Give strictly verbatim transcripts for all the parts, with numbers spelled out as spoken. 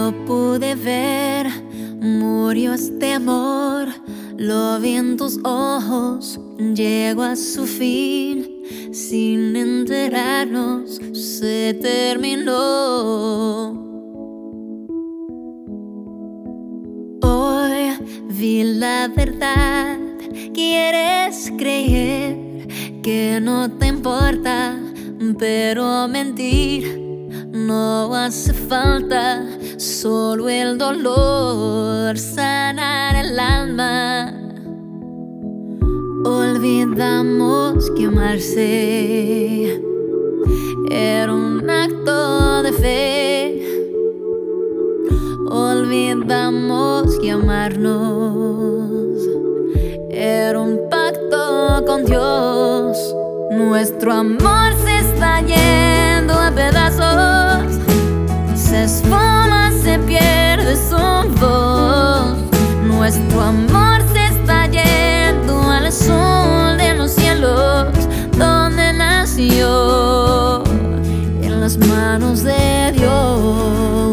Lo pude ver, murió este amor. Lo vi en tus ojos, llegó a su fin. Sin enterarnos, se terminó. Hoy vi la verdad. Quieres creer que no te importa, pero mentir no hace falta. Solo el dolor sanar el alma. Olvidamos que amarse era un acto de fe. Olvidamos que amarnos era un pacto con Dios. Nuestro amor se está yendo a pedazos, se esfuma, se pierde su voz. Nuestro amor se está yendo al azul de los cielos, donde nació, en las manos de Dios.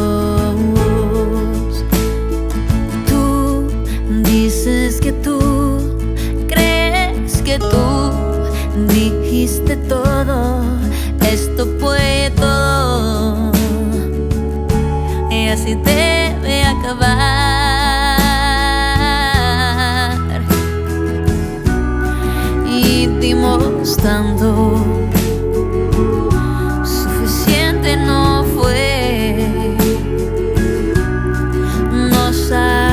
Tú dices que tú crees que tú dijiste todo, esto fue todo, y así debe acabar. Y dimos tanto, suficiente no fue. Nos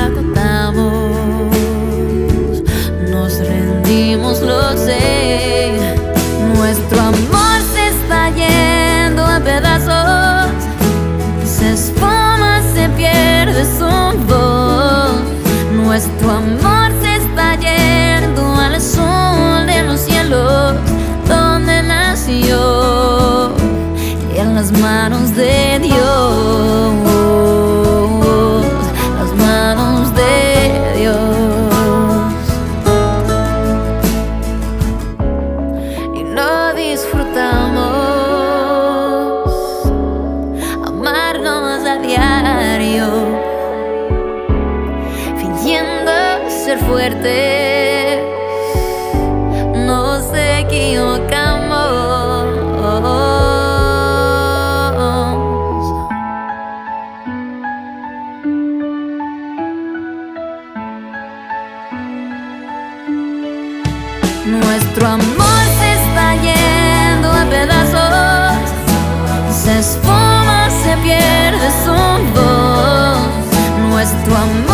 agotamos, nos rendimos, lo sé. Nuestro amor se está yendo a pedazos, se esfuma, se pierde su voz. Nuestro amor se está yendo al azul de los cielos, donde nació, en las manos de Dios, las manos de Dios. Y no disfrutamos amarnos a diario, fingiendo ser fuertes, nos equivocamos. Nuestro amor se está yendo a pedazos, se esfuma, se pierde su voz. Nuestro amor